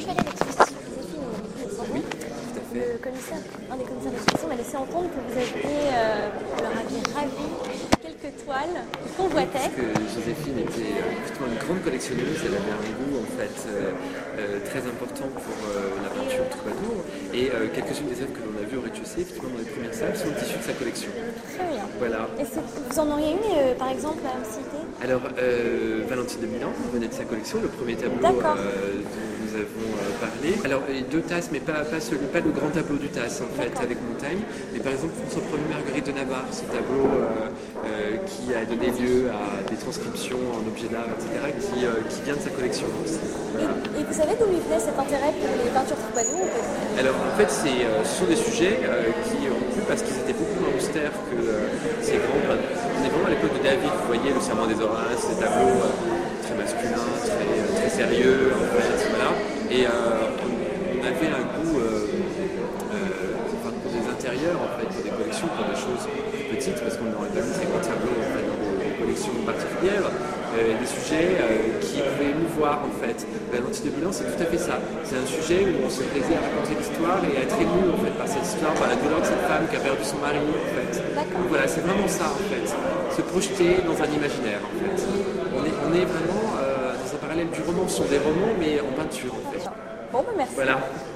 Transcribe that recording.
je suis allée à l'exposition Joséphine au Salon, Oui, tout à fait. un des commissaires d'exposition m'a laissé entendre que vous leur aviez ravi quelques toiles qu'ils convoitaient. Parce que Joséphine était plutôt une grande collectionneuse, elle avait un goût en fait très important pour la peinture troubadour et quelques-unes des œuvres que l'on a vues au rez-de-chaussée, effectivement dans les premières salles, sont issues de sa collection. Très bien. Voilà. Et vous en auriez une, par exemple, à me citer? Alors, Valentine de Milan venait de sa collection, le premier tableau dont nous avons parlé. Alors, deux tasses, mais pas le grand tableau du tasse, en fait, avec Montaigne. Mais par exemple, François Ier Marguerite de Navarre, ce tableau qui a donné lieu à des transcriptions en objets d'art, etc., qui vient de sa collection aussi. Voilà. Et vous savez d'où lui venait cet intérêt pour les peintures troubadour? Alors, en fait, ce sont des sujets qui ont plu parce qu'ils étaient beaucoup moins austères que ces grands. On est vraiment à l'époque de David, vous voyez, le Serment des Horaces, ces tableaux très masculins, très sérieux, en fait, voilà. Et on avait un goût pour des intérieurs, en fait, pour des collections, pour des choses plus petites, parce qu'on n'aurait pas mis très grands tableaux en fait, dans des collections particulières, des sujets qui pouvaient émouvoir, en fait. Valentine de Milan, c'est tout à fait ça. C'est un sujet où on se plaisait à raconter l'histoire et à être ému, en fait, par cette histoire, par la douleur de cette femme qui a perdu son mari, en fait. Donc voilà, c'est vraiment ça, en fait. Se projeter dans un imaginaire, en fait. On est vraiment dans un parallèle du roman. Ce sont des romans, mais en peinture, en fait. Bon, ben merci. Voilà.